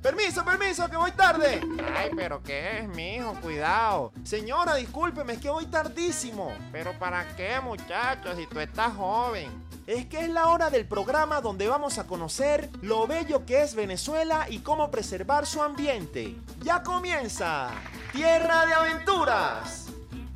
Permiso, que voy tarde. Ay, ¿pero qué es, mijo? Cuidado. Señora, discúlpeme, es que voy tardísimo. ¿Pero para qué, muchacho, si tú estás joven? Es que es la hora del programa donde vamos a conocer lo bello que es Venezuela y cómo preservar su ambiente. ¡Ya comienza! ¡Tierra de Aventuras!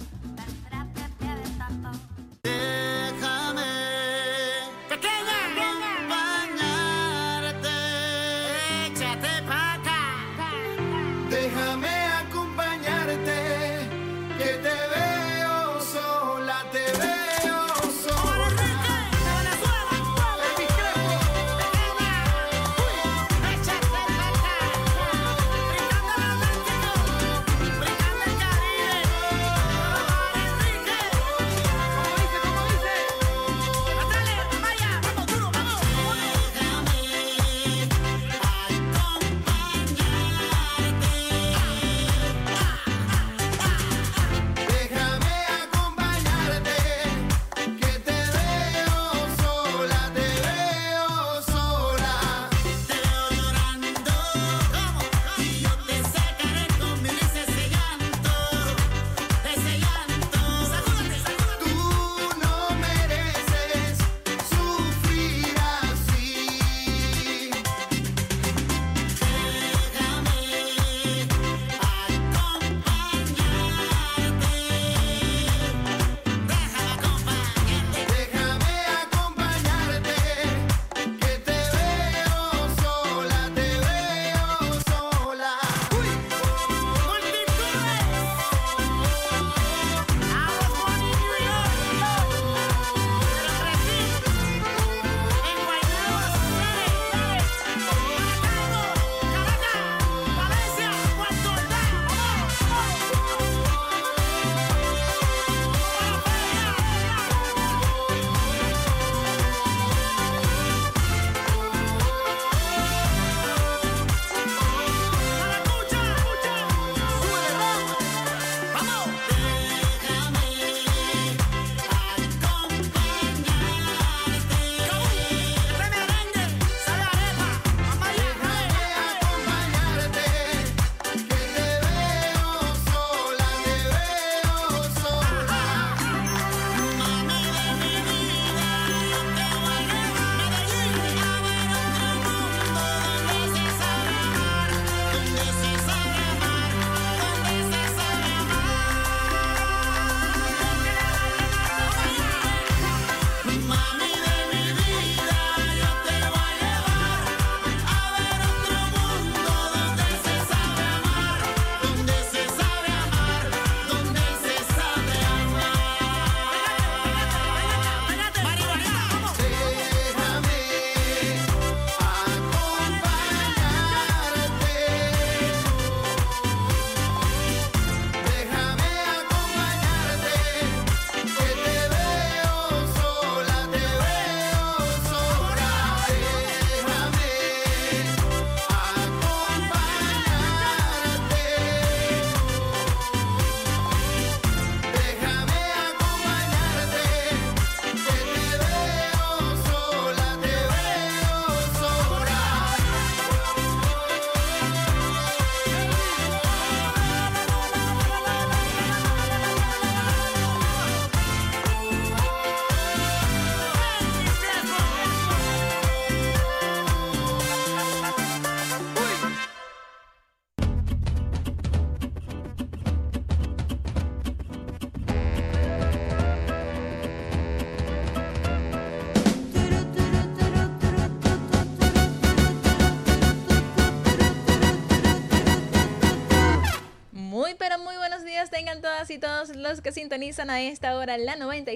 Tengan todas y todos los que sintonizan a esta hora la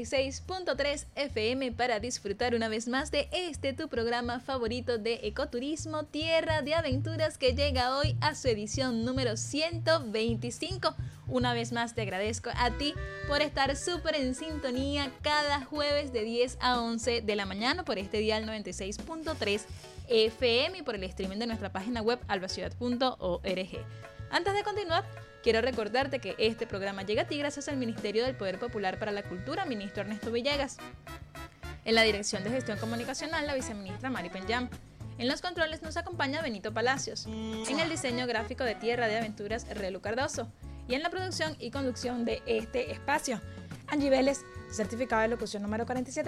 96.3 FM para disfrutar una vez más de tu programa favorito de ecoturismo, Tierra de Aventuras, que llega hoy a su edición número 125. Una vez más te agradezco a ti por estar súper en sintonía cada jueves de 10 a 11 de la mañana por este dial 96.3 FM y por el streaming de nuestra página web albaciudad.org. Antes de continuar, quiero recordarte que este programa llega a ti gracias al Ministerio del Poder Popular para la Cultura, ministro Ernesto Villegas. En la Dirección de Gestión Comunicacional, la viceministra Mari Penyam. En los controles nos acompaña Benito Palacios. En el diseño gráfico de Tierra de Aventuras, Relu Cardoso. Y en la producción y conducción de este espacio, Angie Vélez, certificado de locución número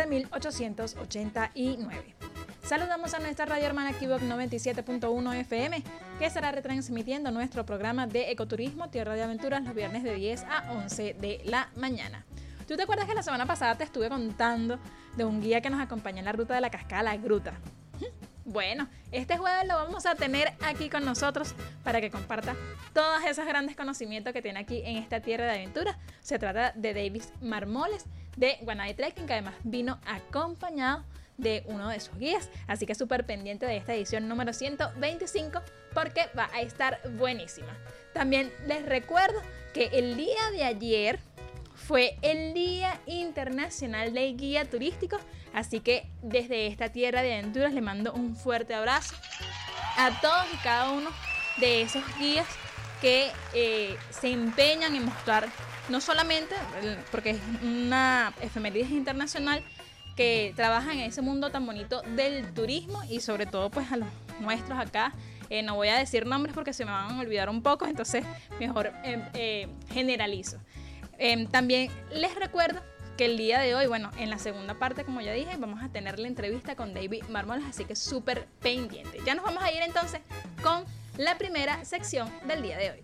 47889. Saludamos a nuestra radio hermana Kibok 97.1 FM, que estará retransmitiendo nuestro programa de ecoturismo Tierra de Aventuras los viernes de 10 a 11 de la mañana. ¿Tú te acuerdas que la semana pasada te estuve contando de un guía que nos acompaña en la ruta de la cascada La Gruta? Bueno, este jueves lo vamos a tener aquí con nosotros para que comparta todos esos grandes conocimientos que tiene aquí en esta Tierra de Aventuras. Se trata de David Marmoles de Guanay Trekking, que además vino acompañado de uno de sus guías, así que súper pendiente de esta edición número 125 porque va a estar buenísima. También les recuerdo que el día de ayer fue el Día Internacional del Guía Turístico, así que desde esta Tierra de Aventuras le mando un fuerte abrazo a todos y cada uno de esos guías que se empeñan en mostrar, no solamente porque es una efeméride internacional, que trabajan en ese mundo tan bonito del turismo y sobre todo pues a los nuestros acá. No voy a decir nombres porque se me van a olvidar un poco, entonces mejor generalizo. También les recuerdo que el día de hoy, bueno, en la segunda parte, como ya dije, vamos a tener la entrevista con David Marmoles, así que súper pendiente. Ya nos vamos a ir entonces con la primera sección del día de hoy.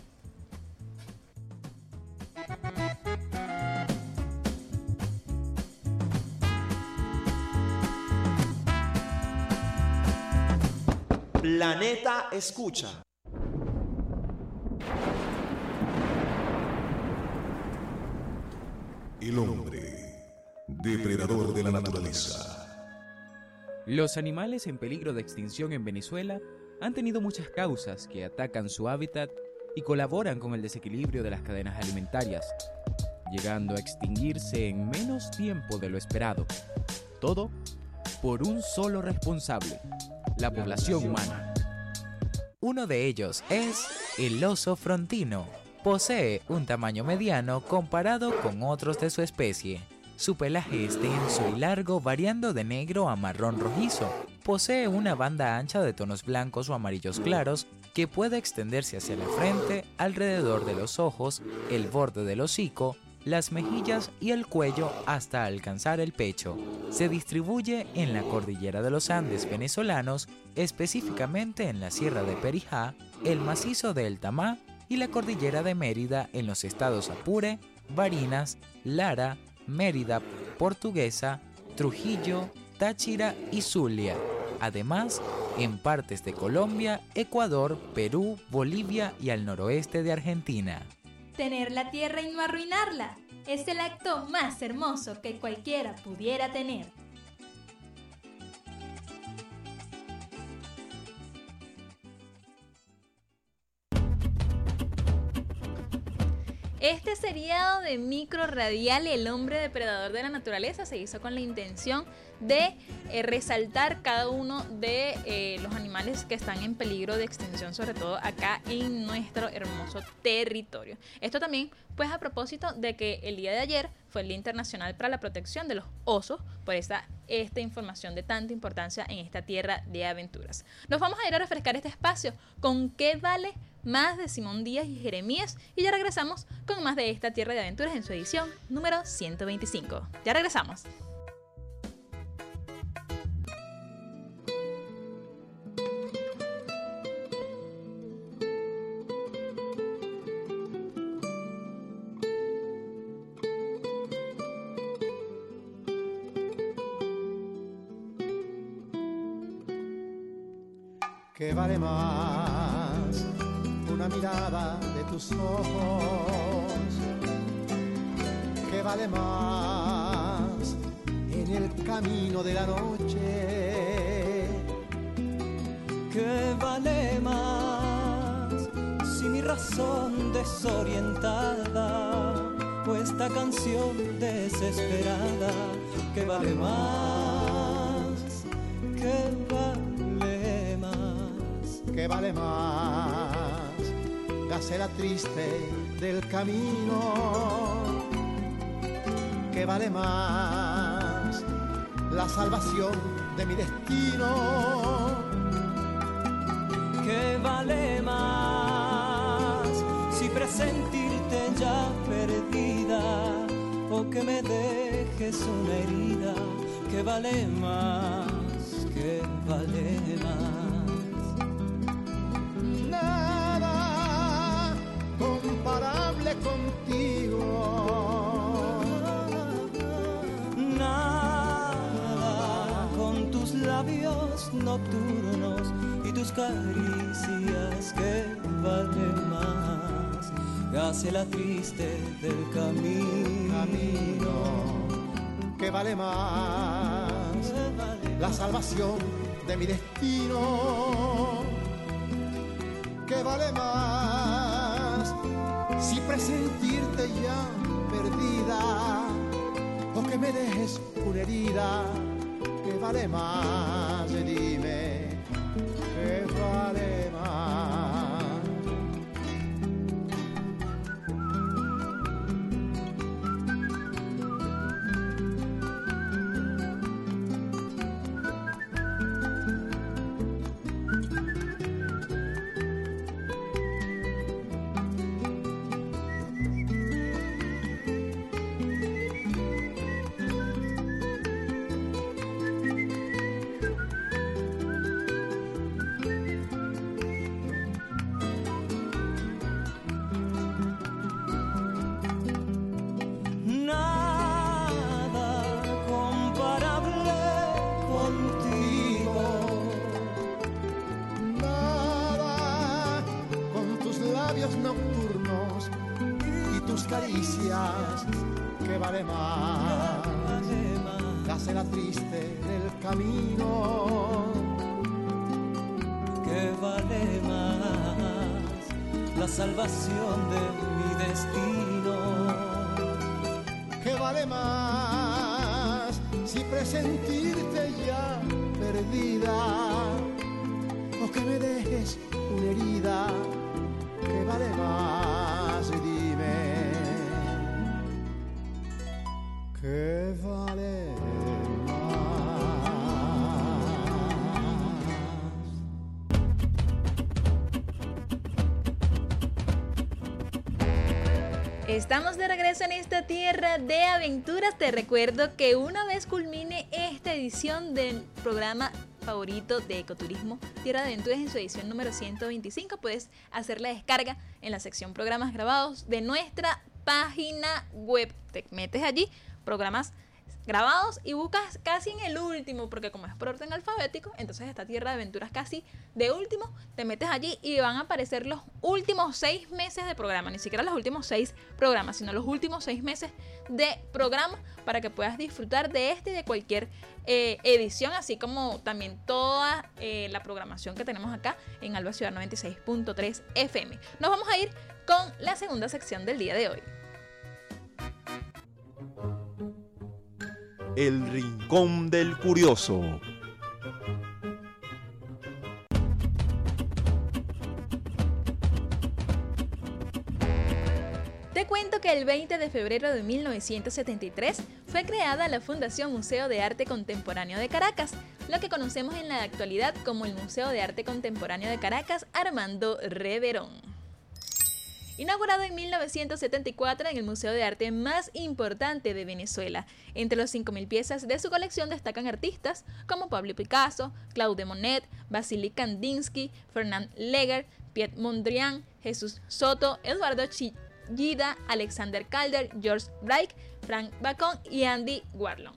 Planeta Escucha. El hombre, depredador de la naturaleza. Los animales en peligro de extinción en Venezuela han tenido muchas causas que atacan su hábitat y colaboran con el desequilibrio de las cadenas alimentarias, llegando a extinguirse en menos tiempo de lo esperado. Todo por un solo responsable: la población humana. Uno de ellos es el oso frontino. Posee un tamaño mediano comparado con otros de su especie. Su pelaje es denso y largo, variando de negro a marrón rojizo. Posee una banda ancha de tonos blancos o amarillos claros que puede extenderse hacia la frente, alrededor de los ojos, el borde del hocico, las mejillas y el cuello hasta alcanzar el pecho. Se distribuye en la cordillera de los Andes venezolanos, específicamente en la Sierra de Perijá, el macizo de El Tamá y la cordillera de Mérida en los estados Apure, Barinas, Lara, Mérida, Portuguesa, Trujillo, Táchira y Zulia. Además, en partes de Colombia, Ecuador, Perú, Bolivia y al noroeste de Argentina. Tener la tierra y no arruinarla es el acto más hermoso que cualquiera pudiera tener. Este seriado de Micro Radial, El hombre depredador de la naturaleza, se hizo con la intención de resaltar cada uno de los animales que están en peligro de extinción, sobre todo acá en nuestro hermoso territorio. Esto también, pues, a propósito de que el día de ayer fue el Día Internacional para la Protección de los Osos, por esta información de tanta importancia en esta Tierra de Aventuras. Nos vamos a ir a refrescar este espacio con ¿Qué vale más? De Simón Díaz y Jeremías, y ya regresamos con más de esta Tierra de Aventuras en su edición número 125. Ya regresamos. ¿Qué vale más una mirada de tus ojos? ¿Qué vale más en el camino de la noche? ¿Qué vale más si mi razón desorientada o esta canción desesperada? ¿Qué vale más? ¿Qué vale más? ¿Qué vale más? Gacela triste del camino. ¿Qué vale más? La salvación de mi destino. que vale más si presentirte ya perdida o que me dejes una herida que vale más, que vale más. Nada comparable contigo, nada con tus labios nocturnos y tus caricias que valen más, hace la triste del camino que vale más, la salvación de mi destino, que vale más, si presentirte ya perdida o que me dejes una herida, que vale más, dime, que vale más. Nocturnos y tus caricias, que vale más, la cena triste del camino, que vale más, la salvación de mi destino, que vale más, si presentirte ya perdida o que me dejes una herida, que vale más, dime, que vale más. Estamos de regreso en esta tierra de aventuras. Te recuerdo que una vez culmine esta edición del programa favorito de ecoturismo Tierra de Aventuras en su edición número 125, puedes hacer la descarga en la sección programas grabados de nuestra página web. Te metes allí, programas grabados, y buscas casi en el último, porque como es por orden alfabético, entonces esta Tierra de Aventuras casi de último, te metes allí y van a aparecer los últimos 6 meses de programa, ni siquiera los últimos 6 programas, sino los últimos 6 meses de programa, para que puedas disfrutar de este y de cualquier edición, así como también toda la programación que tenemos acá en Alba Ciudad 96.3 FM. Nos vamos a ir con la segunda sección del día de hoy. El Rincón del Curioso. Te cuento que el 20 de febrero de 1973 fue creada la Fundación Museo de Arte Contemporáneo de Caracas, lo que conocemos en la actualidad como el Museo de Arte Contemporáneo de Caracas Armando Reverón. Inaugurado en 1974 en el museo de arte más importante de Venezuela. Entre los 5.000 piezas de su colección destacan artistas como Pablo Picasso, Claude Monet, Vasily Kandinsky, Fernand Léger, Piet Mondrian, Jesús Soto, Eduardo Chillida, Alexander Calder, George Braque, Frank Bacon y Andy Warhol.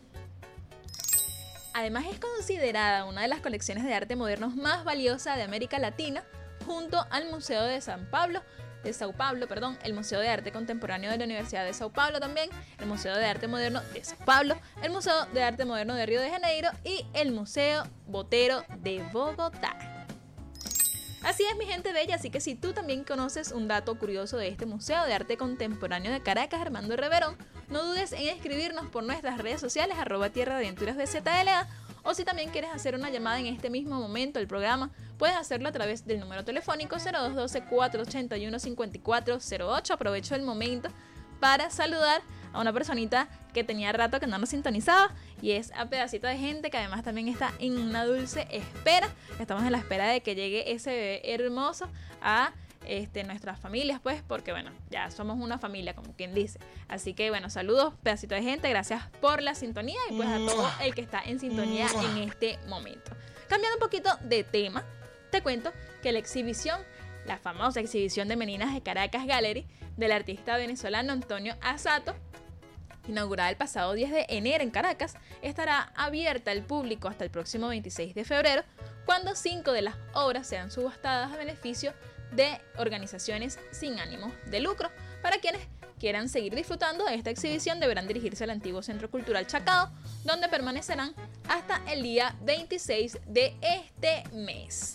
Además es considerada una de las colecciones de arte modernos más valiosas de América Latina, junto al Museo de Sao Paulo, el Museo de Arte Contemporáneo de la Universidad de Sao Paulo también, el Museo de Arte Moderno de Sao Paulo, el Museo de Arte Moderno de Río de Janeiro y el Museo Botero de Bogotá. Así es, mi gente bella, así que si tú también conoces un dato curioso de este Museo de Arte Contemporáneo de Caracas Armando Reverón, no dudes en escribirnos por nuestras redes sociales @Tierra de Aventuras BZLA, o si también quieres hacer una llamada en este mismo momento al programa, puedes hacerlo a través del número telefónico 0212-481-5408. Aprovecho el momento para saludar a una personita que tenía rato que no nos sintonizaba, y es a Pedacito de Gente, que además también está en una dulce espera. Estamos en la espera de que llegue ese bebé hermoso a nuestras familias, pues, porque bueno, ya somos una familia, como quien dice. Así que bueno, saludos, Pedacito de Gente, gracias por la sintonía, y pues a todo el que está en sintonía en este momento. Cambiando un poquito de tema, te cuento que la famosa exhibición de Meninas de Caracas Gallery del artista venezolano Antonio Asato, inaugurada el pasado 10 de enero en Caracas, estará abierta al público hasta el próximo 26 de febrero, cuando 5 de las obras sean subastadas a beneficio de organizaciones sin ánimos de lucro. Para quienes quieran seguir disfrutando de esta exhibición, deberán dirigirse al antiguo Centro Cultural Chacao, donde permanecerán hasta el día 26 de este mes.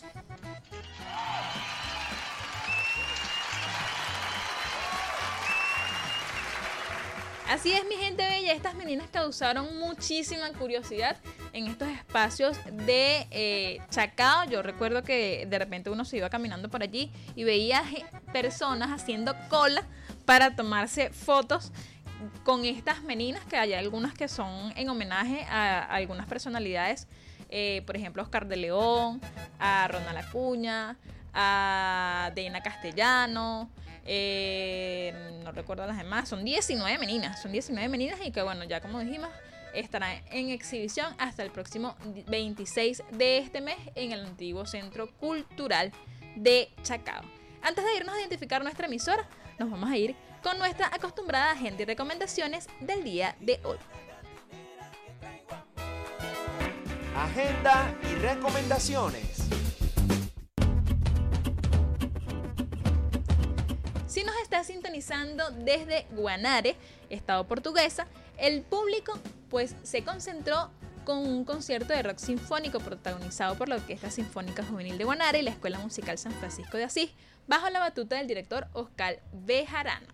Así es, mi gente bella, estas meninas causaron muchísima curiosidad en estos espacios de Chacao. Yo recuerdo que de repente uno se iba caminando por allí y veía personas haciendo cola para tomarse fotos con estas meninas, que hay algunas que son en homenaje a algunas personalidades, por ejemplo Oscar de León, a Ronald Acuña, a Deina Castellano, no recuerdo las demás. Son 19 meninas y que bueno, ya como dijimos, estará en exhibición hasta el próximo 26 de este mes en el antiguo Centro Cultural de Chacao. Antes de irnos a identificar nuestra emisora, nos vamos a ir con nuestra acostumbrada agenda y recomendaciones del día de hoy. Agenda y recomendaciones. Si nos está sintonizando desde Guanare, estado portuguesa, el público pues se concentró con un concierto de rock sinfónico protagonizado por la Orquesta Sinfónica Juvenil de Guanare y la Escuela Musical San Francisco de Asís, bajo la batuta del director Oscar Bejarano.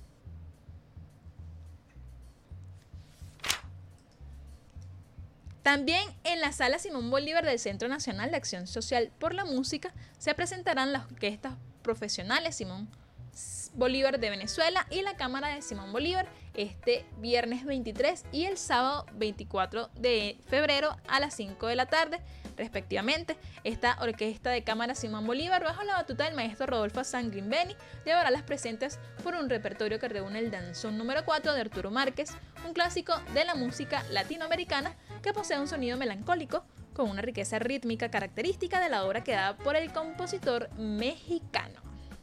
También en la Sala Simón Bolívar del Centro Nacional de Acción Social por la Música se presentarán las orquestas profesionales Simón Bolívar de Venezuela y la Cámara de Simón Bolívar este viernes 23 y el sábado 24 de febrero a las 5 de la tarde, respectivamente. Esta orquesta de Cámara Simón Bolívar, bajo la batuta del maestro Rodolfo Sanguimbeni, llevará las presentes por un repertorio que reúne el danzón número 4 de Arturo Márquez, un clásico de la música latinoamericana que posee un sonido melancólico con una riqueza rítmica característica de la obra creada por el compositor mexicano.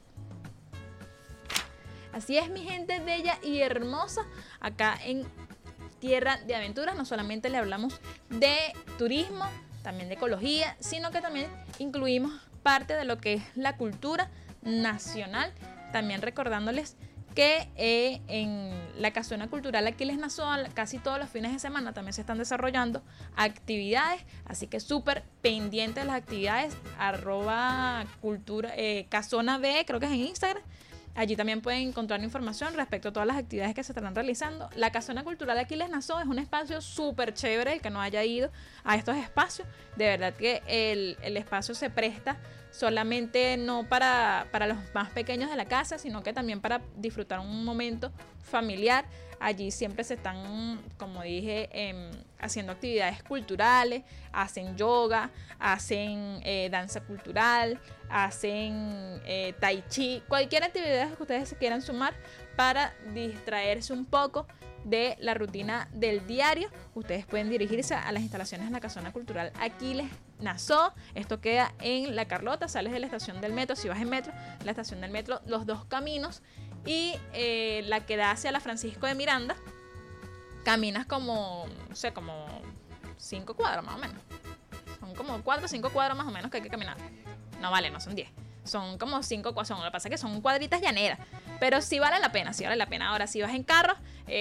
Así es, mi gente bella y hermosa, acá en Tierra de Aventuras no solamente le hablamos de turismo, también de ecología, sino que también incluimos parte de lo que es la cultura nacional, también recordándoles que en la Casona Cultural Aquiles Nazoa casi todos los fines de semana también se están desarrollando actividades, así que súper pendientes de las actividades, @cultura, Casona B, creo que es en Instagram. Allí también pueden encontrar información respecto a todas las actividades que se estarán realizando. La Casona Cultural Aquiles Nazoa es un espacio súper chévere, el que no haya ido a estos espacios. De verdad que el espacio se presta solamente no para los más pequeños de la casa, sino que también para disfrutar un momento familiar. Allí siempre se están, como dije, haciendo actividades culturales, hacen yoga, hacen danza cultural, hacen tai chi, cualquier actividad que ustedes se quieran sumar para distraerse un poco de la rutina del diario. Ustedes pueden dirigirse a las instalaciones de la Casona Cultural Aquiles Nazoa. Esto queda en La Carlota, sales de la estación del metro, si vas en metro, la estación del metro Los Dos Caminos, y la que da hacia la Francisco de Miranda, caminas como, no sé, como 5 cuadras más o menos. Son como 4 o 5 cuadras más o menos que hay que caminar. No vale, no son 10. Son como 5 cuadras. Lo que pasa es que son cuadritas llaneras. Pero sí vale la pena, sí vale la pena. Ahora, si vas en carro,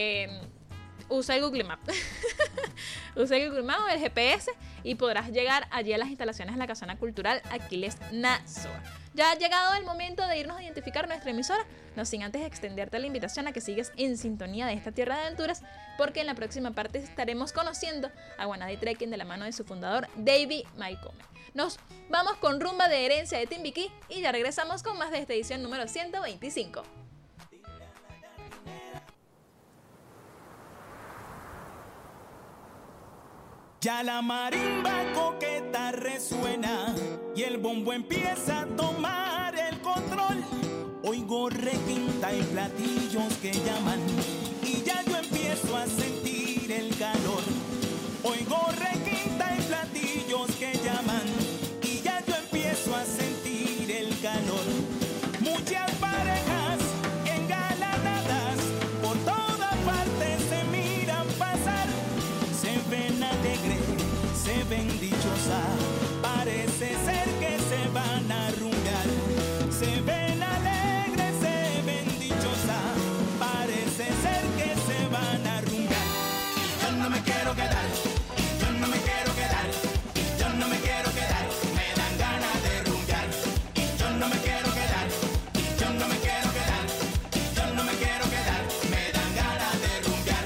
usa el Google Maps. Usa el Google Maps o el GPS y podrás llegar allí a las instalaciones de la Casona Cultural Aquiles Nazoa. Ya ha llegado el momento de irnos a identificar nuestra emisora, no sin antes extenderte la invitación a que sigas en sintonía de esta Tierra de Aventuras, porque en la próxima parte estaremos conociendo a Guanadi Trekking de la mano de su fundador, David Maicome. Nos vamos con Rumba de Herencia de Timbiquí y ya regresamos con más de esta edición número 125. Ya la marimba coqueta resuena y el bombo empieza a tomar el control. Oigo requinta y platillos que llaman y ya yo empiezo a sentir el calor. Oigo requinta y platillos que llaman y ya yo empiezo a sentir el calor. Muchas parejas engalanadas por todas partes se miran pasar. Se ven alegres, se ven dichosas, parece ser que se van a rumbear. Se ven alegres, se ven dichosas, parece ser que se van a rumbear. Y yo no me quiero quedar, y yo no me quiero quedar, y yo no me quiero quedar, me dan ganas de rumbear. Y yo no me quiero quedar, y yo no me quiero quedar, y yo no me quiero quedar, me dan ganas de rumbear.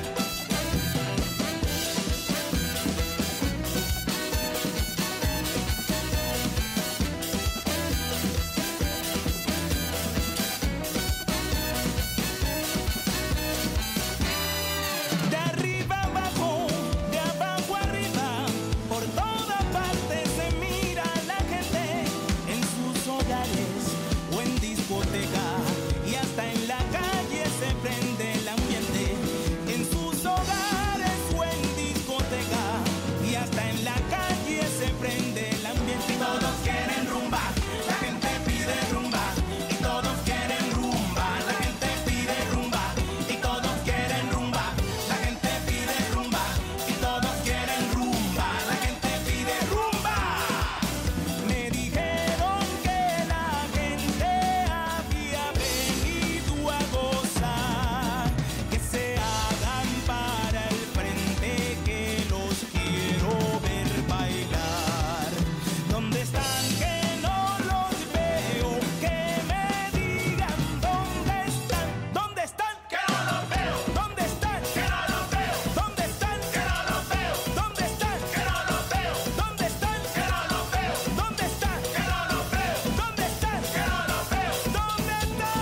De arriba abajo, de abajo arriba, por todas partes se mira la gente en sus hogares o en discoteca y hasta en la calle se prende el ambiente. En sus hogares o en discoteca y hasta en la calle se prende el ambiente. Y todos quieren rumba, la gente pide rumba. Y todos quieren rumba, la gente pide rumba. Y todos quieren rumba, la gente pide rumba. Y todos quieren rumba, la gente pide rumba. Me dijeron que la gente había venido a gozar, que se hagan para el frente, que los quiero ver bailar. ¿Dónde están? Que no los veo, que me digan dónde están. ¿Dónde están? Que no los veo. ¿Dónde están? Que no los veo. ¿Dónde están? Que no los veo. ¿Dónde están? Que no los veo. ¿Dónde están? Que no los veo. ¿Dónde están? Que no los veo. ¿Dónde están? Que no los veo. ¿Dónde están?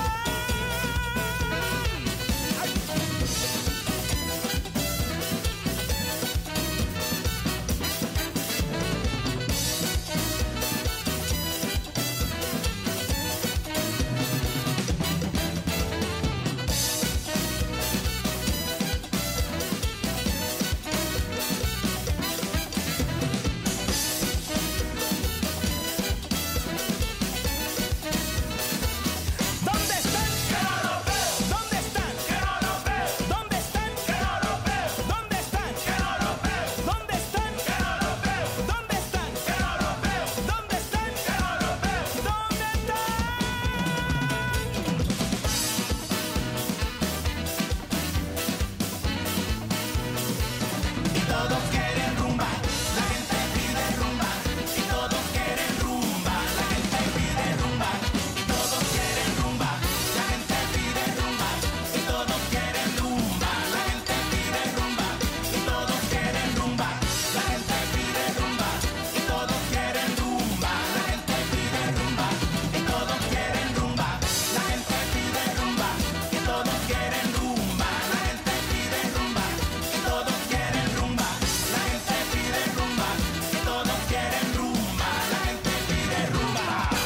¿Dónde están? Que no los veo. ¿Dónde están? Que no los veo. ¿Dónde están? Que no los veo. ¿Dónde están? Que no los veo. ¿Dónde están? Que no los veo. ¿Dónde están? Que no los veo. ¿Dónde están? Que no los veo. ¿Dónde están? Y todos quieren rumba, la gente pide rumba. Y todos quieren rumba, la gente pide rumba. Y todos quieren rumba, la gente pide rumba. Y todos quieren rumba, la gente pide rumba. Y todos quieren rumba, la gente pide rumba. Y todos quieren rumba, la gente pide rumba. Y todos quieren rumba, la gente pide rumba. Y todos quieren rumba, la gente pide rumba. Y todos quieren rumba, la gente pide rumba. Y todos quieren rumba, la gente pide rumba.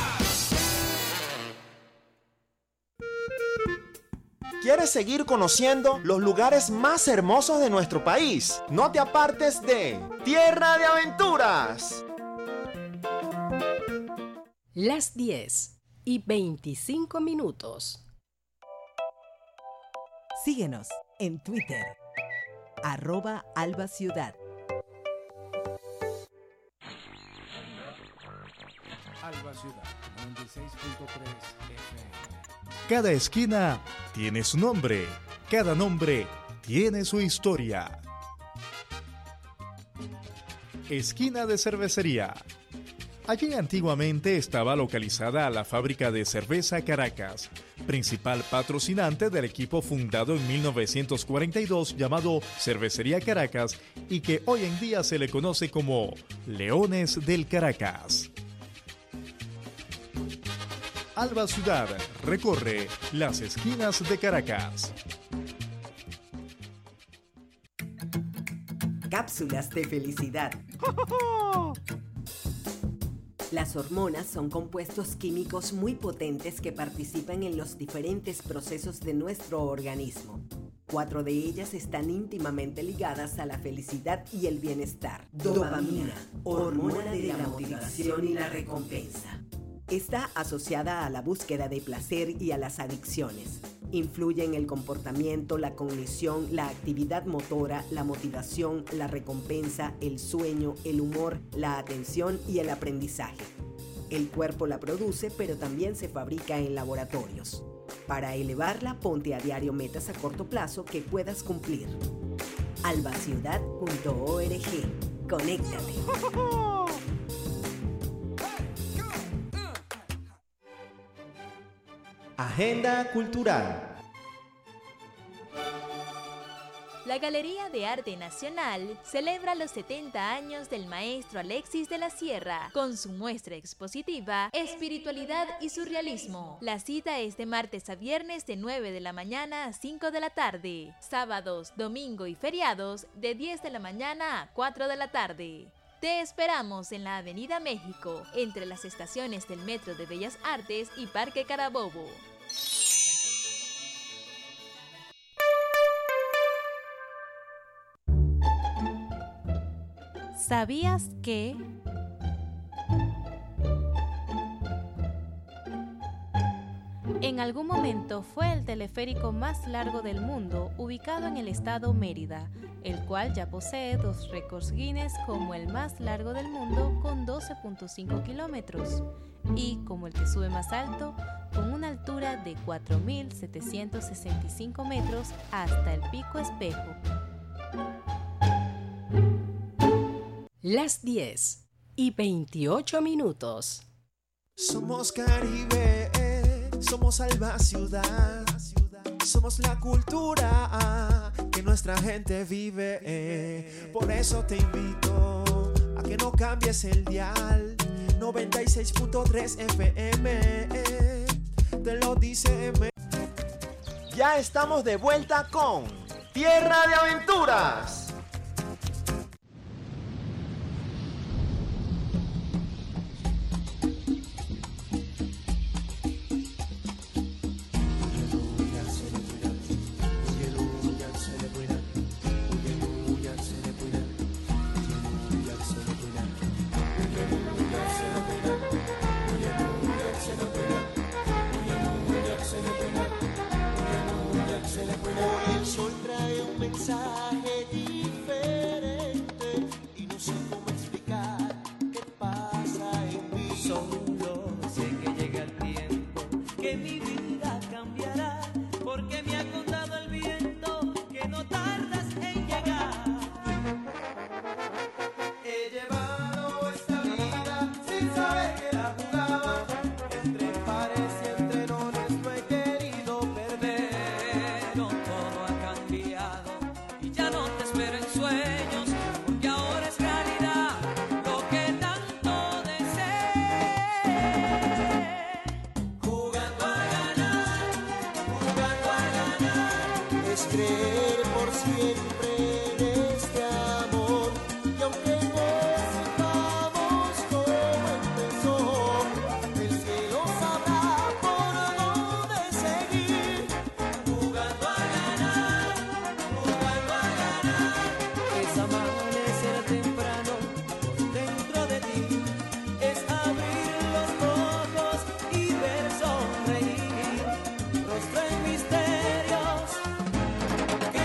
¿Quieres seguir conociendo los lugares más hermosos de nuestro país? No te apartes de Tierra de Aventuras. Las 10:25. Síguenos en Twitter, @AlbaCiudad. Alba Ciudad 96.3 FM. Cada esquina tiene su nombre, cada nombre tiene su historia. Esquina de cervecería. Allí antiguamente estaba localizada la fábrica de cerveza Caracas, principal patrocinante del equipo fundado en 1942 llamado Cervecería Caracas y que hoy en día se le conoce como Leones del Caracas. Alba Ciudad recorre las esquinas de Caracas. cápsulas de felicidad. Las hormonas son compuestos químicos muy potentes que participan en los diferentes procesos de nuestro organismo. 4 de ellas están íntimamente ligadas a la felicidad y el bienestar. Dopamina, hormona de la motivación y la recompensa. Está asociada a la búsqueda de placer y a las adicciones. Influye en el comportamiento, la cognición, la actividad motora, la motivación, la recompensa, el sueño, el humor, la atención y el aprendizaje. El cuerpo la produce, pero también se fabrica en laboratorios. Para elevarla, ponte a diario metas a corto plazo que puedas cumplir. albaciudad.org. Conéctate. Agenda cultural. La Galería de Arte Nacional celebra los 70 años del maestro Alexis de la Sierra con su muestra expositiva Espiritualidad y Surrealismo. La cita es de martes a viernes de 9 de la mañana a 5 de la tarde, sábados, domingo y feriados de 10 de la mañana a 4 de la tarde. Te esperamos en la Avenida México, entre las estaciones del Metro de Bellas Artes y Parque Carabobo. ¿Sabías que? En algún momento fue el teleférico más largo del mundo, ubicado en el estado Mérida, el cual ya posee 2 récords Guinness como el más largo del mundo con 12.5 kilómetros y como el que sube más alto con una altura de 4.765 metros hasta el Pico Espejo. Las 10:28. Somos Caribe, somos Alba Ciudad, somos la cultura que nuestra gente vive. Por eso te invito a que no cambies el dial. 96.3 FM, te lo dice M. Ya estamos de vuelta con Tierra de Aventuras. El sol trae un mensaje diferente y no sé cómo explicar qué pasa en mí. Solo sé que llega el tiempo que mi vida cambiará, porque me ha contado el viento que no tardas en llegar. He llevado esta vida sin saber que la jugaba, entre pares y entre nones no he querido perder. No, todo ha cambiado y ya no te espero en sueños, porque ahora es realidad lo que tanto deseé. Jugando a ganar, Es creer por siempre en este amor, y aunque no sepamos cómo empezó, el cielo sabrá por dónde seguir. jugando a ganar, es amanecer temprano dentro de ti, es abrir los ojos y ver sonreír, rostro en misterios que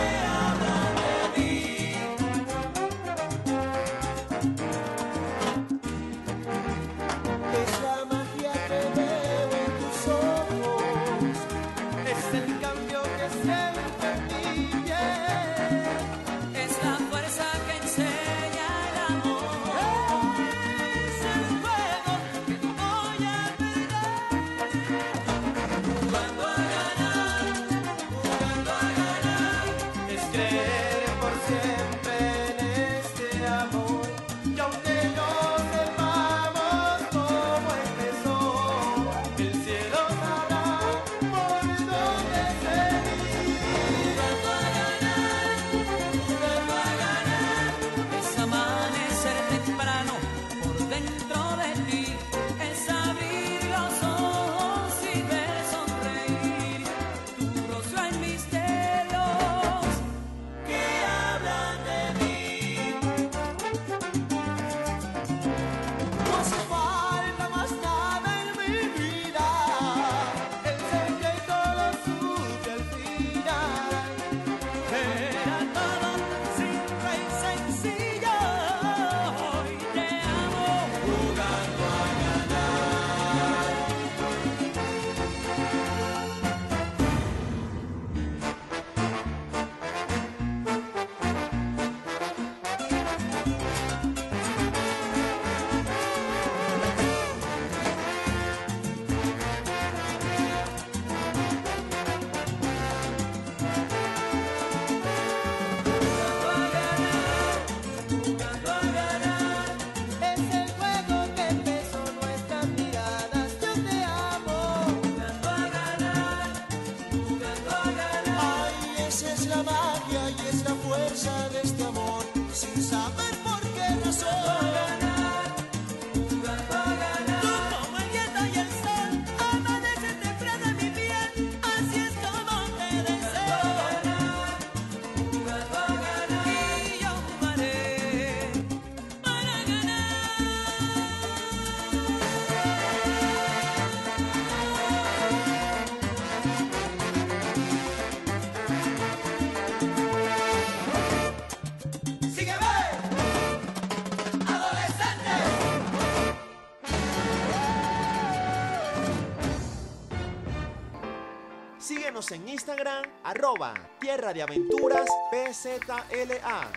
Síguenos en Instagram, @Tierra de Aventuras PZLA.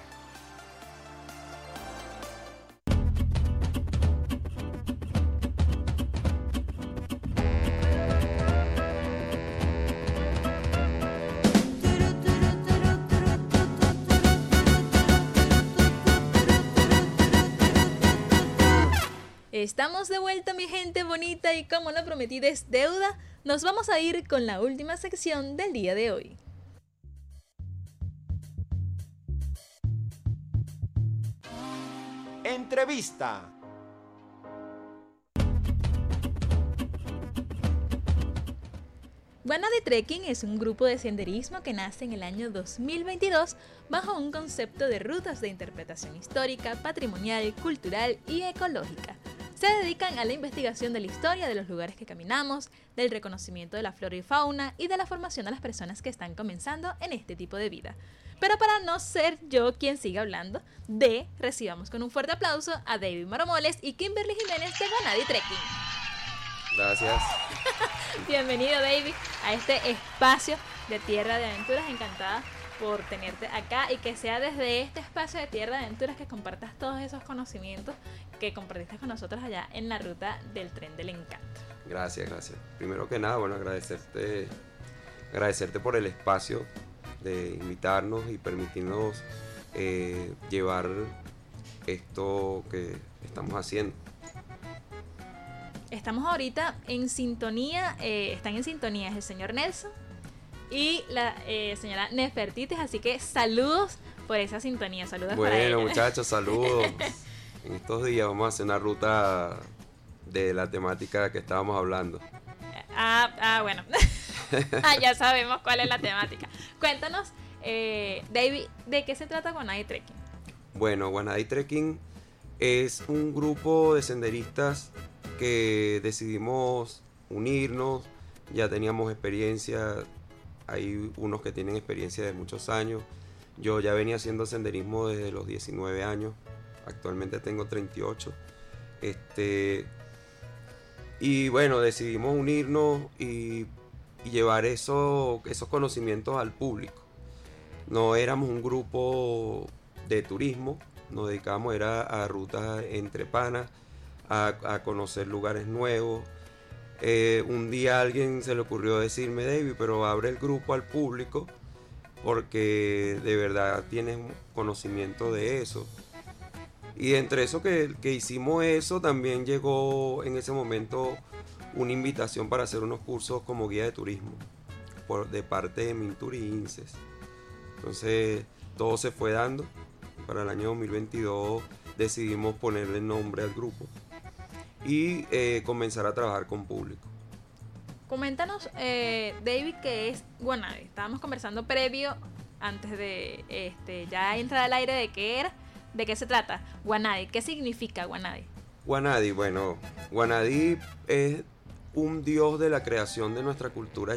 Estamos de vuelta, mi gente bonita, y como lo prometido es deuda, nos vamos a ir con la última sección del día de hoy. Entrevista. Guanadi Trekking es un grupo de senderismo que nace en el año 2022 bajo un concepto de rutas de interpretación histórica, patrimonial, cultural y ecológica. Se dedican a la investigación de la historia de los lugares que caminamos, del reconocimiento de la flora y fauna y de la formación de las personas que están comenzando en este tipo de vida. Pero para no ser yo quien siga hablando, recibamos con un fuerte aplauso a David Maramoles y Kimberly Jiménez de Guanadi Trekking. Gracias. Bienvenido, David, a este espacio de Tierra de Aventuras. Encantada por tenerte acá y que sea desde este espacio de Tierra de Aventuras que compartas todos esos conocimientos que compartiste con nosotros allá en la ruta del Tren del Encanto. Gracias. Primero que nada, bueno, agradecerte por el espacio de invitarnos y permitirnos llevar esto que estamos haciendo. Estamos ahorita en sintonía, están en sintonía el señor Nelson y la señora Nefertitis, así que saludos por esa sintonía, saludos para ella. Bueno, muchachos, saludos. En estos días vamos a hacer una ruta de la temática que estábamos hablando. Bueno, ya sabemos cuál es la temática. Cuéntanos, David, ¿de qué se trata Guanadi Trekking? Bueno, Guanadi Trekking es un grupo de senderistas que decidimos unirnos. Ya teníamos experiencia, hay unos que tienen experiencia de muchos años. Yo ya venía haciendo senderismo desde los 19 años, actualmente tengo 38. Y bueno, decidimos unirnos y llevar esos conocimientos al público. No éramos un grupo de turismo, nos dedicábamos a rutas entre panas, a conocer lugares nuevos. Un día a alguien se le ocurrió decirme: David, pero abre el grupo al público porque de verdad tienes conocimiento de eso. Y entre eso que hicimos eso, también llegó en ese momento una invitación para hacer unos cursos como guía de turismo de parte de Mintur y INSES. Entonces todo se fue dando. Para el año 2022 decidimos ponerle nombre al grupo y comenzar a trabajar con público. Coméntanos, David, ¿qué es Guanadi? Estábamos conversando previo, antes de ya entrar al aire, de qué se trata Guanadi. ¿Qué significa Guanadi? Guanadi, bueno, Guanadi es un dios de la creación de nuestra cultura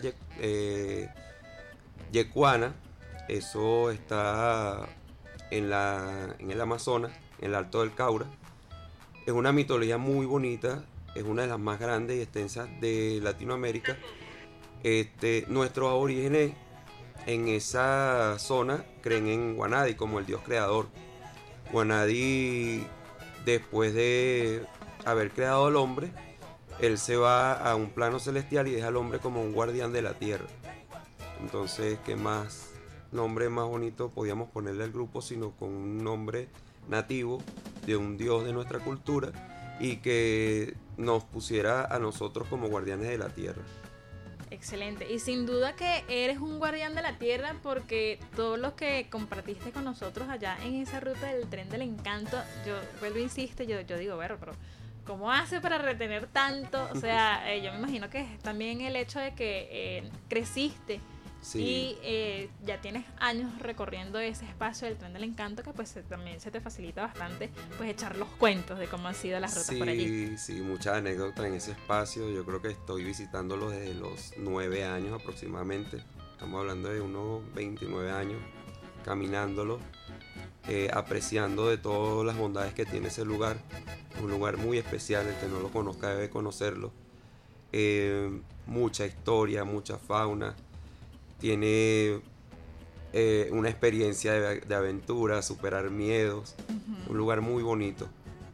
yecuana. Eso está en el Amazonas, en el Alto del Caura. Es una mitología muy bonita, es una de las más grandes y extensas de Latinoamérica. Nuestros aborígenes en esa zona creen en Guanadi como el dios creador. Guanadi, después de haber creado al hombre, él se va a un plano celestial y deja al hombre como un guardián de la tierra. Entonces, ¿qué más nombre más bonito podíamos ponerle al grupo sino con un nombre nativo de un dios de nuestra cultura y que nos pusiera a nosotros como guardianes de la tierra? Excelente, y sin duda que eres un guardián de la tierra, porque todo lo que compartiste con nosotros allá en esa ruta del Tren del Encanto, yo vuelvo, insisto, yo digo, bueno, pero ¿cómo hace para retener tanto? O sea, yo me imagino que es también el hecho de que creciste. Sí. Y ya tienes años recorriendo ese espacio del Tren del Encanto, que pues también se te facilita bastante pues echar los cuentos de cómo han sido las rutas por allí. Sí, muchas anécdotas en ese espacio. Yo creo que estoy visitándolo desde los 9 años aproximadamente. Estamos hablando de unos 29 años caminándolo, apreciando de todas las bondades que tiene ese lugar. Un lugar muy especial, el que no lo conozca debe conocerlo. Mucha historia, mucha fauna. tiene una experiencia de aventura, superar miedos, un lugar muy bonito.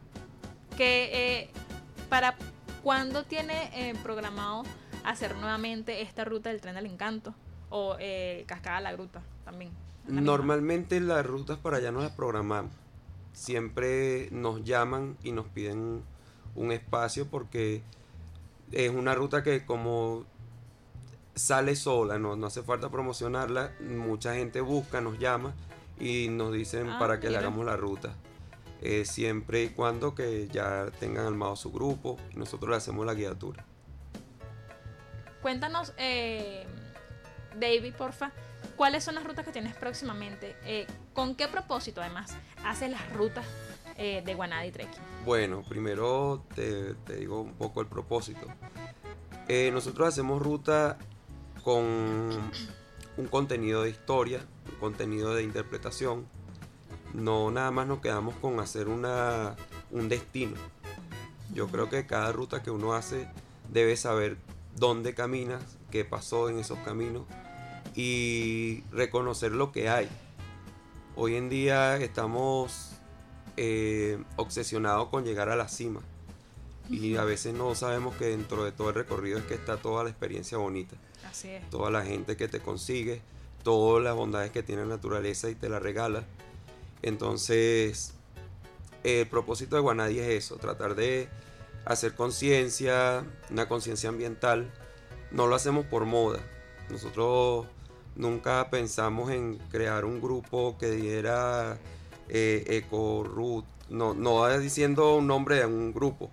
¿Para cuándo tiene programado hacer nuevamente esta ruta del Tren del Encanto? O Cascada La Gruta también. Normalmente las rutas para allá no las programamos. Siempre nos llaman y nos piden un espacio porque es una ruta que como sale sola, no hace falta promocionarla, mucha gente busca, nos llama y nos dicen para que le hagamos la ruta. Siempre y cuando que ya tengan armado su grupo y nosotros le hacemos la guiatura. Cuéntanos, David, porfa, ¿cuáles son las rutas que tienes próximamente? ¿Con qué propósito además haces las rutas de Guanadi Trekking? Bueno, primero te digo un poco el propósito. Nosotros hacemos ruta con un contenido de historia, un contenido de interpretación. No nada más nos quedamos con hacer un destino. Yo creo que cada ruta que uno hace debe saber dónde caminas, qué pasó en esos caminos y reconocer lo que hay. Hoy en día estamos obsesionados con llegar a la cima y a veces no sabemos que dentro de todo el recorrido es que está toda la experiencia bonita. Así es. Toda la gente que te consigue, todas las bondades que tiene la naturaleza y te la regala. Entonces, el propósito de Guanadi es eso, tratar de hacer conciencia, una conciencia ambiental. No lo hacemos por moda. Nosotros nunca pensamos en crear un grupo que diera eco-route, no diciendo un nombre de un grupo,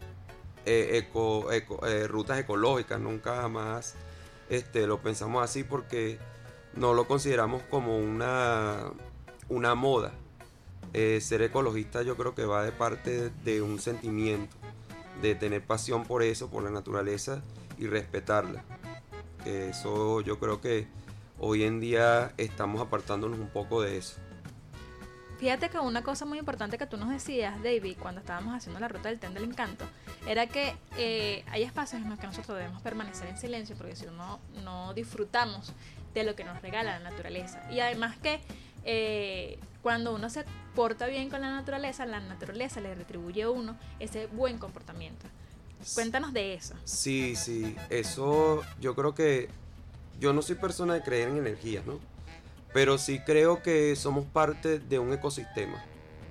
rutas ecológicas, nunca jamás lo pensamos así porque no lo consideramos como una moda. Ser ecologista yo creo que va de parte de un sentimiento, de tener pasión por eso, por la naturaleza y respetarla. Eso yo creo que hoy en día estamos apartándonos un poco de eso. Fíjate que una cosa muy importante que tú nos decías, David, cuando estábamos haciendo la ruta del Tren del Encanto, era que hay espacios en los que nosotros debemos permanecer en silencio porque si no disfrutamos de lo que nos regala la naturaleza. Y además que cuando uno se porta bien con la naturaleza le retribuye a uno ese buen comportamiento. Cuéntanos de eso. Sí, eso yo creo que yo no soy persona de creer en energías, ¿no? Pero sí creo que somos parte de un ecosistema.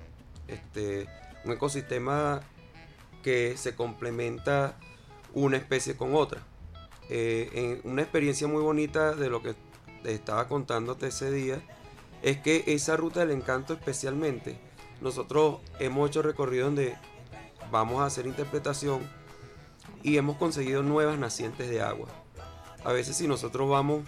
Un ecosistema que se complementa una especie con otra. En una experiencia muy bonita de lo que te estaba contándote ese día es que esa ruta del encanto especialmente, nosotros hemos hecho recorrido donde vamos a hacer interpretación y hemos conseguido nuevas nacientes de agua. A veces si nosotros vamos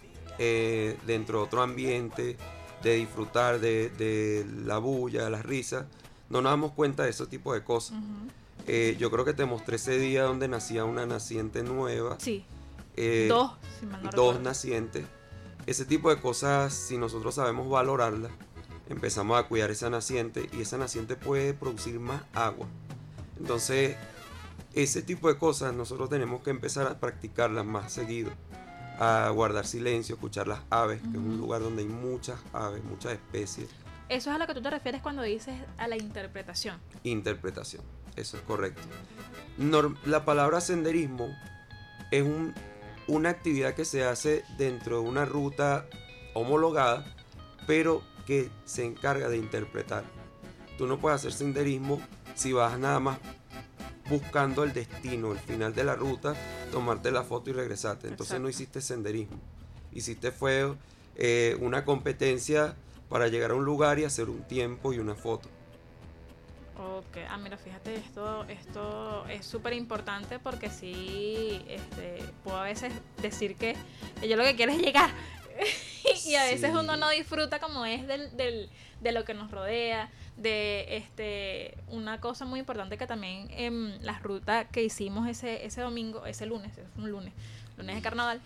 dentro de otro ambiente, de disfrutar de la bulla, las risas, no nos damos cuenta de ese tipo de cosas. Yo creo que te mostré ese día donde nacía una naciente nueva. Sí. Dos, si mal no dos recuerdo. nacientes. Ese tipo de cosas, si nosotros sabemos valorarlas, empezamos a cuidar esa naciente y esa naciente puede producir más agua. Entonces, ese tipo de cosas nosotros tenemos que empezar a practicarlas más seguido, a guardar silencio, escuchar las aves, que es un lugar donde hay muchas aves, muchas especies. Eso es a lo que tú te refieres cuando dices a la interpretación. Interpretación, eso es correcto. La palabra senderismo es una actividad que se hace dentro de una ruta homologada, pero que se encarga de interpretar. Tú no puedes hacer senderismo si vas nada más buscando el destino, el final de la ruta, tomarte la foto y regresarte. Entonces no hiciste senderismo. Hiciste fue una competencia para llegar a un lugar y hacer un tiempo y una foto. Ok, mira, fíjate, esto es súper importante porque sí, puedo a veces decir que yo lo que quiero es llegar y a veces uno no disfruta como es de lo que nos rodea, de una cosa muy importante que también en la ruta que hicimos ese lunes de carnaval,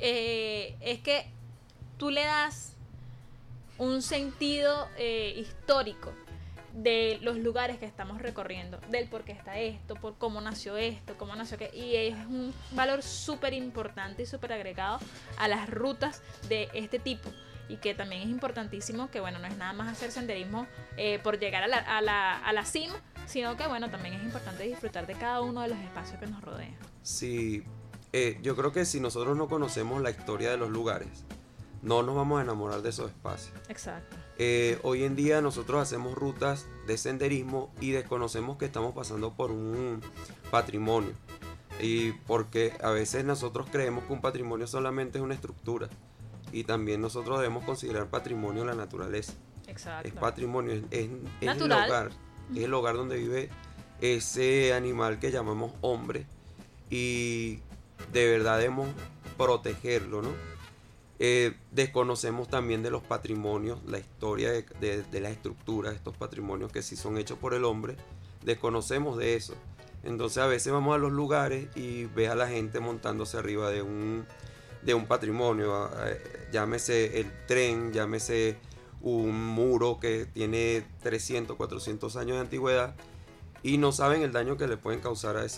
es que tú le das un sentido histórico de los lugares que estamos recorriendo, del por qué está esto, por cómo nació esto, cómo nació qué, y es un valor súper importante y súper agregado a las rutas de este tipo. Y que también es importantísimo que, bueno, no es nada más hacer senderismo por llegar a la cima, sino que, bueno, también es importante disfrutar de cada uno de los espacios que nos rodean. Sí, yo creo que si nosotros no conocemos la historia de los lugares, no nos vamos a enamorar de esos espacios. Exacto. Hoy en día nosotros hacemos rutas de senderismo y desconocemos que estamos pasando por un patrimonio. Y porque a veces nosotros creemos que un patrimonio solamente es una estructura. Y también nosotros debemos considerar patrimonio la naturaleza. Exacto. Es patrimonio, es el natural. hogar. Es el hogar donde vive ese animal que llamamos hombre. Y de verdad debemos protegerlo, ¿no? Desconocemos también de los patrimonios, la historia de las estructuras, estos patrimonios que sí son hechos por el hombre. Desconocemos de eso. Entonces a veces vamos a los lugares y ve a la gente montándose arriba de un patrimonio, llámese el tren, llámese un muro que tiene 300, 400 años de antigüedad, y no saben el daño que le pueden causar a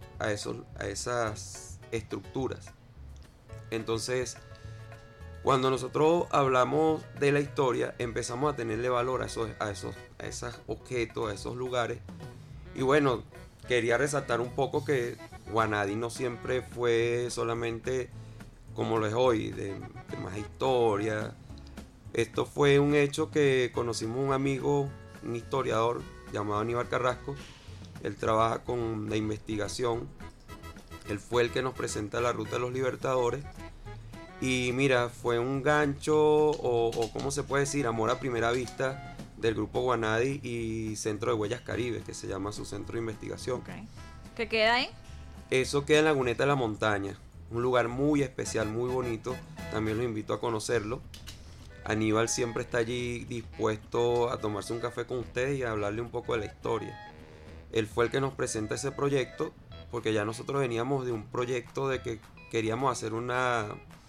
esas estructuras. Entonces, cuando nosotros hablamos de la historia, empezamos a tenerle valor a esos objetos, a esos lugares. Y bueno, quería resaltar un poco que Guanadi no siempre fue solamente como lo es hoy, de más historia. Esto fue un hecho que conocimos un amigo, un historiador llamado Aníbal Carrasco. Él trabaja con la investigación. Él fue el que nos presenta la Ruta de los Libertadores. Y mira, fue un gancho, o ¿cómo se puede decir? Amor a primera vista del Grupo Guanadi y Centro de Huellas Caribe, que se llama su centro de investigación. Okay. ¿Qué queda ahí? Eso queda en Laguneta de la Montaña. Un lugar muy especial, muy bonito. También los invito a conocerlo. Aníbal siempre está allí dispuesto a tomarse un café con ustedes y a hablarle un poco de la historia. Él fue el que nos presenta ese proyecto, porque ya nosotros veníamos de un proyecto de que queríamos hacer una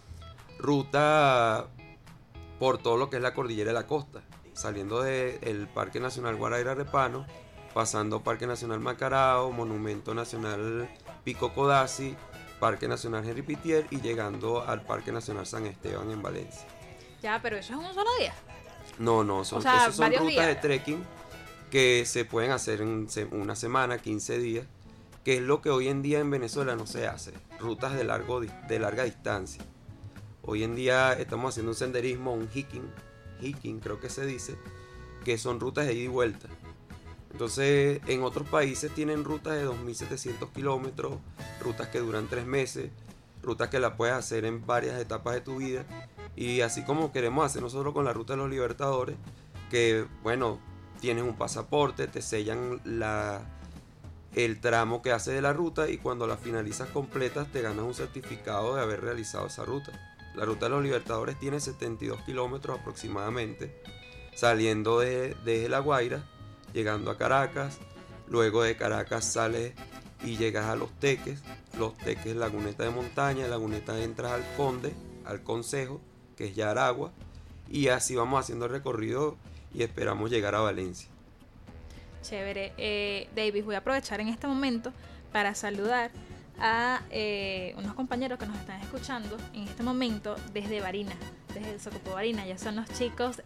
ruta por todo lo que es la cordillera de la costa, saliendo del Parque Nacional Guaraíra-Repano, pasando Parque Nacional Macarao, Monumento Nacional Pico Codazzi, Parque Nacional Henri Pittier y llegando al Parque Nacional San Esteban en Valencia. Ya, pero eso es un solo día. No, O sea, esas son rutas días de trekking que se pueden hacer en una semana, 15 días, que es lo que hoy en día en Venezuela no se hace, rutas de larga distancia. Hoy en día estamos haciendo un senderismo, un hiking creo que se dice, que son rutas de ida y vuelta. Entonces, en otros países tienen rutas de 2.700 kilómetros, rutas que duran 3 meses, rutas que la puedes hacer en varias etapas de tu vida. Y así como queremos hacer nosotros con la Ruta de los Libertadores, que, bueno, tienes un pasaporte, te sellan el tramo que haces de la ruta y cuando la finalizas completa te ganas un certificado de haber realizado esa ruta. La Ruta de los Libertadores tiene 72 kilómetros aproximadamente, saliendo desde La Guaira, llegando a Caracas, luego de Caracas sales y llegas a Los Teques, Laguneta de Montaña, Laguneta entras al Conde, al Concejo, que es ya Aragua, y así vamos haciendo el recorrido y esperamos llegar a Valencia. Chévere. David, voy a aprovechar en este momento para saludar a unos compañeros que nos están escuchando en este momento desde Barinas, desde el Socopo Barinas. Ya son los chicos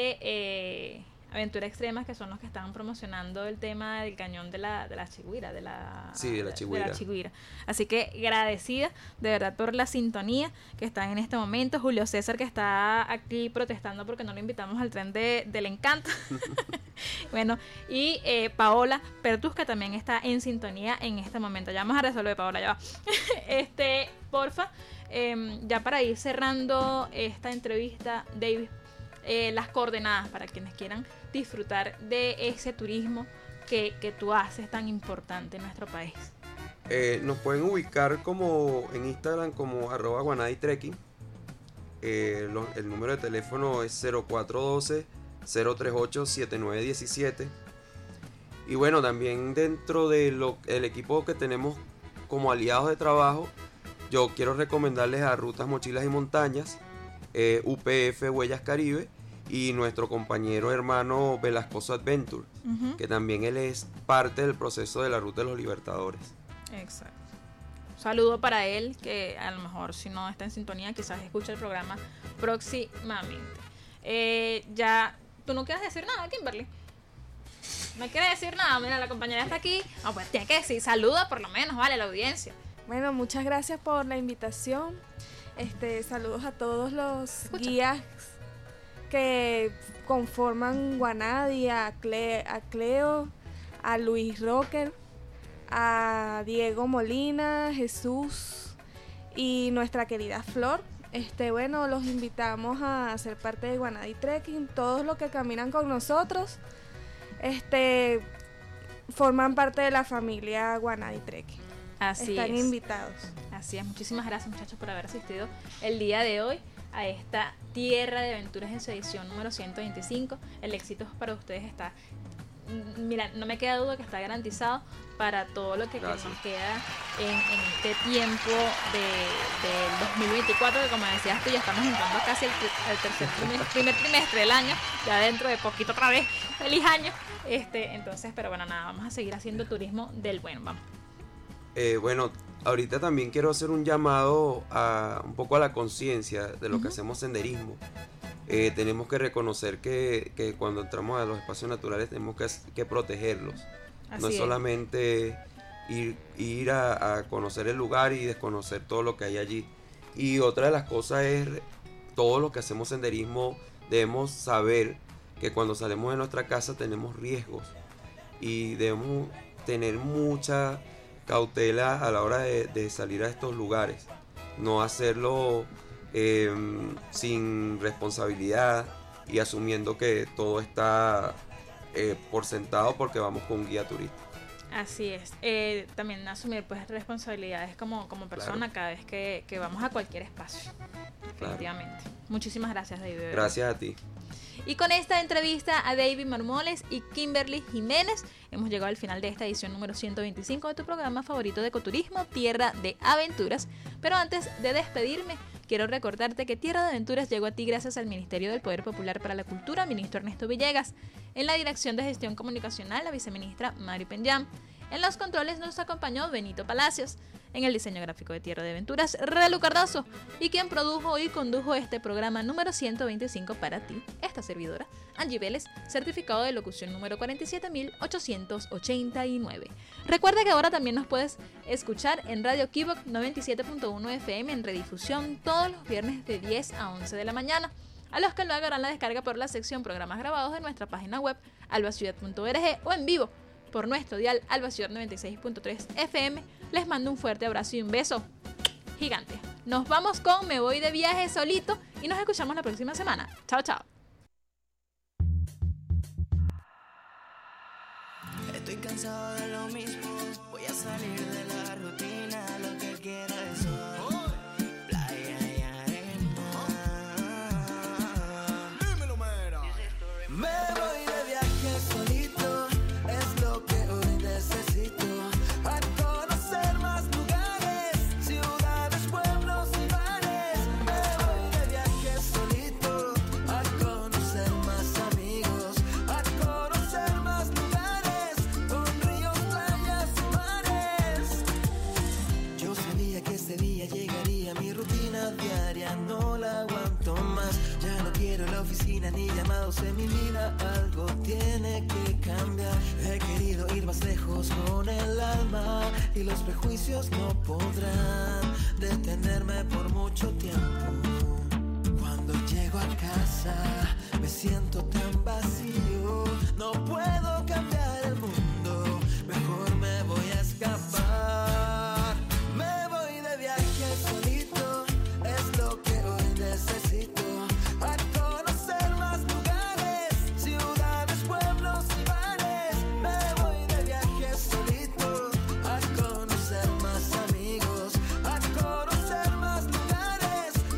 de Aventura Extrema, que son los que están promocionando el tema del cañón de la Chigüira, de la Chigüira. Así que agradecida de verdad por la sintonía que están en este momento. Julio César, que está aquí protestando porque no lo invitamos al tren del encanto. Bueno, y Paola Pertus, que también está en sintonía en este momento. Ya vamos a resolver, Paola, ya va. Porfa, ya para ir cerrando esta entrevista, David, las coordenadas para quienes quieran disfrutar de ese turismo que tú haces tan importante en nuestro país. Nos pueden ubicar como en Instagram como @guanaditrekking. El número de teléfono es 0412-038-7917. Y bueno, también dentro del equipo que tenemos como aliados de trabajo, yo quiero recomendarles a Rutas Mochilas y Montañas, UPF Huellas Caribe y nuestro compañero hermano Velascoso Adventure, que también él es parte del proceso de la Ruta de los Libertadores. Exacto. Saludo para él, que a lo mejor si no está en sintonía, quizás escuche el programa próximamente. Ya, ¿tú no quieres decir nada, Kimberly? No quiere decir nada, mira, la compañera está aquí. No, pues tiene que decir, saluda por lo menos, vale, la audiencia. Bueno, muchas gracias por la invitación. Saludos a todos los guías que conforman Guanadi, a Cleo, a Luis Rocker, a Diego Molina, Jesús y nuestra querida Flor. Bueno, los invitamos a ser parte de Guanadi Trekking. Todos los que caminan con nosotros forman parte de la familia Guanadi Trekking. Así Están es. invitados. Así es. Muchísimas gracias, muchachos, por haber asistido el día de hoy a esta Tierra de Aventuras en su edición número 125. El éxito para ustedes está, mira, no me queda duda que está garantizado para todo lo que nos queda en este tiempo del 2024, que como decías tú, ya estamos entrando casi el primer trimestre del año, ya dentro de poquito otra vez, feliz año. Entonces, pero bueno, nada, vamos a seguir haciendo turismo del bueno, vamos. Bueno, ahorita también quiero hacer un llamado un poco a la conciencia de lo que hacemos senderismo. Tenemos que reconocer que cuando entramos a los espacios naturales tenemos que protegerlos. No es solamente ir a conocer el lugar y desconocer todo lo que hay allí. Y otra de las cosas es, todo lo que hacemos senderismo debemos saber que cuando salimos de nuestra casa tenemos riesgos y debemos tener mucha cautela a la hora de salir a estos lugares. No hacerlo sin responsabilidad y asumiendo que todo está por sentado porque vamos con un guía turístico. Así es. También asumir pues responsabilidades como persona cada vez que vamos a cualquier espacio. Definitivamente. Claro. Muchísimas gracias, David. Gracias a ti. Y con esta entrevista a David Marmoles y Kimberly Jiménez, hemos llegado al final de esta edición número 125 de tu programa favorito de ecoturismo, Tierra de Aventuras. Pero antes de despedirme, quiero recordarte que Tierra de Aventuras llegó a ti gracias al Ministerio del Poder Popular para la Cultura, ministro Ernesto Villegas. En la Dirección de Gestión Comunicacional, la viceministra Mari Penyam. En los controles nos acompañó Benito Palacios. En el diseño gráfico de Tierra de Aventuras, Relu Cardoso. Y quien produjo y condujo este programa número 125 para ti, esta servidora, Angie Vélez, certificado de locución número 47.889. Recuerda que ahora también nos puedes escuchar en Radio Kibok 97.1 FM en redifusión todos los viernes de 10 a 11 de la mañana. A los que luego harán la descarga por la sección programas grabados de nuestra página web albaciudad.org o en vivo por nuestro dial Alba Ciudad 96.3 FM. Les mando un fuerte abrazo y un beso gigante. Nos vamos con Me Voy de Viaje Solito y nos escuchamos la próxima semana. Chao, chao. Estoy cansado de lo mismo, voy a salir de la rutina, lo que quiero es sol, playa y arena. Dímelo, mera. Me voy de viaje solito, es lo que hoy necesito, a conocer más lugares, ciudades, pueblos y bares. Me voy de viaje solito, a conocer más amigos, a conocer más lugares, con ríos, playas y mares. Yo sabía que ese día llegaría, mi rutina diaria no la aguanto más. Ya no quiero la oficina ni llamados en mi vida, algo tiene que cambiar. He querido ir más lejos con el alma y los prejuicios no podrán detenerme por mucho tiempo. Cuando llego a casa me siento tan vacío, no puedo cambiar el mundo, mejor me voy a escapar. Me voy de viaje solito, es lo que hoy necesito, a conocer más lugares, ciudades, pueblos y bares. Me voy de viaje solito, a conocer más amigos, a conocer más lugares,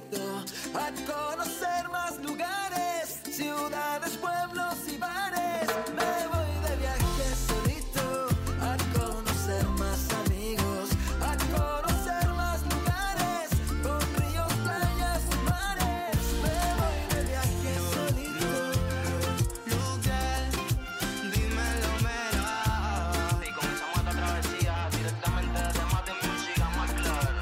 solito a conocer más lugares, ciudades, pueblos y bares. Me voy de viaje solito a conocer más amigos, a conocer más lugares, con ríos, playas y mares. Me voy de viaje solito. Dímelo, mera. Y comenzamos esta travesía directamente desde Mate Music a McLaren.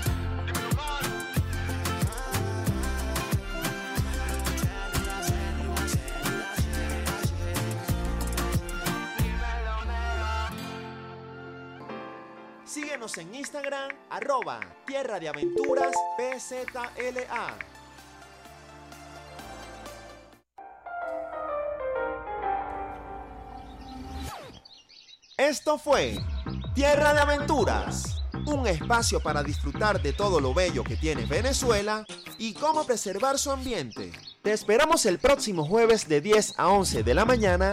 Síguenos en Instagram, @Tierra de Aventuras PZLA. Esto fue Tierra de Aventuras, un espacio para disfrutar de todo lo bello que tiene Venezuela y cómo preservar su ambiente. Te esperamos el próximo jueves de 10 a 11 de la mañana